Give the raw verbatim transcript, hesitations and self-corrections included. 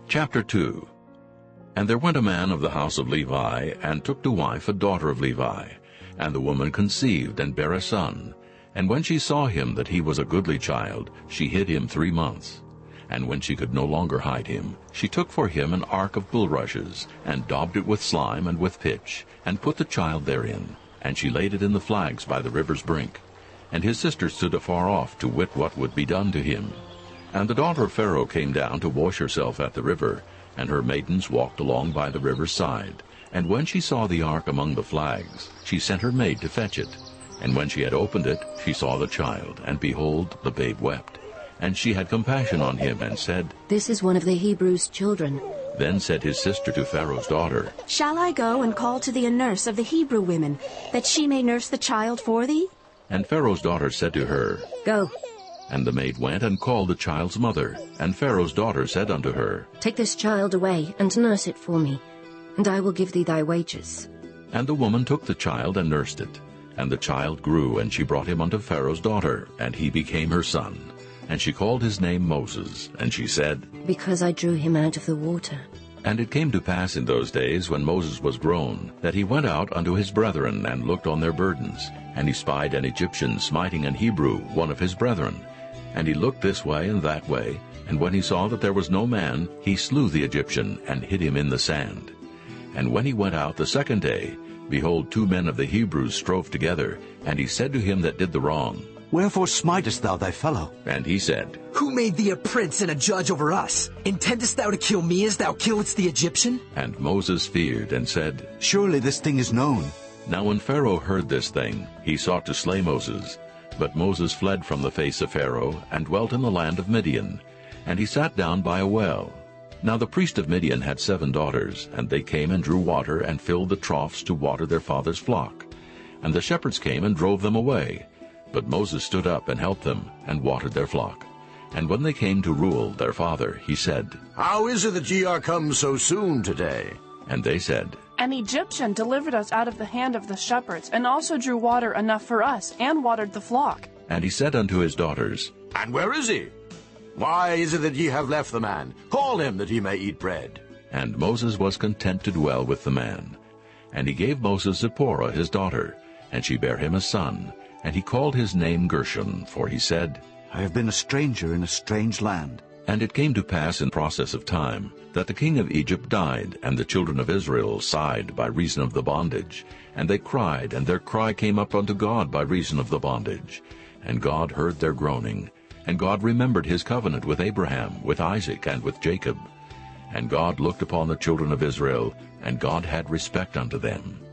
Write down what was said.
Chapter two. And there went a man of the house of Levi, and took to wife a daughter of Levi. And the woman conceived, and bare a son. And when she saw him that he was a goodly child, she hid him three months. And when she could no longer hide him, she took for him an ark of bulrushes, and daubed it with slime and with pitch, and put the child therein. And she laid it in the flags by the river's brink. And his sister stood afar off to wit what would be done to him. And the daughter of Pharaoh came down to wash herself at the river, and her maidens walked along by the river's side. And when she saw the ark among the flags, she sent her maid to fetch it. And when she had opened it, she saw the child, and behold, the babe wept. And she had compassion on him, and said, This is one of the Hebrews' children. Then said his sister to Pharaoh's daughter, Shall I go and call to thee a nurse of the Hebrew women, that she may nurse the child for thee? And Pharaoh's daughter said to her, Go. And the maid went and called the child's mother. And Pharaoh's daughter said unto her, Take this child away, and nurse it for me, and I will give thee thy wages. And the woman took the child and nursed it. And the child grew, and she brought him unto Pharaoh's daughter, and he became her son. And she called his name Moses, and she said, Because I drew him out of the water. And it came to pass in those days, when Moses was grown, that he went out unto his brethren, and looked on their burdens. And he spied an Egyptian smiting an Hebrew, one of his brethren. And he looked this way and that way, and when he saw that there was no man, he slew the Egyptian, and hid him in the sand. And when he went out the second day, behold, two men of the Hebrews strove together. And he said to him that did the wrong, Wherefore smitest thou thy fellow? And he said, Who made thee a prince and a judge over us? Intendest thou to kill me as thou killedst the Egyptian? And Moses feared, and said, Surely this thing is known. Now when Pharaoh heard this thing, he sought to slay Moses. But Moses fled from the face of Pharaoh, and dwelt in the land of Midian. And he sat down by a well. Now the priest of Midian had seven daughters, and they came and drew water, and filled the troughs to water their father's flock. And the shepherds came and drove them away. But Moses stood up and helped them, and watered their flock. And when they came to Reuel their father, he said, How is it that ye are come so soon today? And they said, An Egyptian delivered us out of the hand of the shepherds, and also drew water enough for us, and watered the flock. And he said unto his daughters, And where is he? Why is it that ye have left the man? Call him, that he may eat bread. And Moses was content to dwell with the man. And he gave Moses Zipporah his daughter, and she bare him a son. And he called his name Gershom, for he said, I have been a stranger in a strange land. And it came to pass in process of time, that the king of Egypt died, and the children of Israel sighed by reason of the bondage. And they cried, and their cry came up unto God by reason of the bondage. And God heard their groaning. And God remembered his covenant with Abraham, with Isaac, and with Jacob. And God looked upon the children of Israel, and God had respect unto them.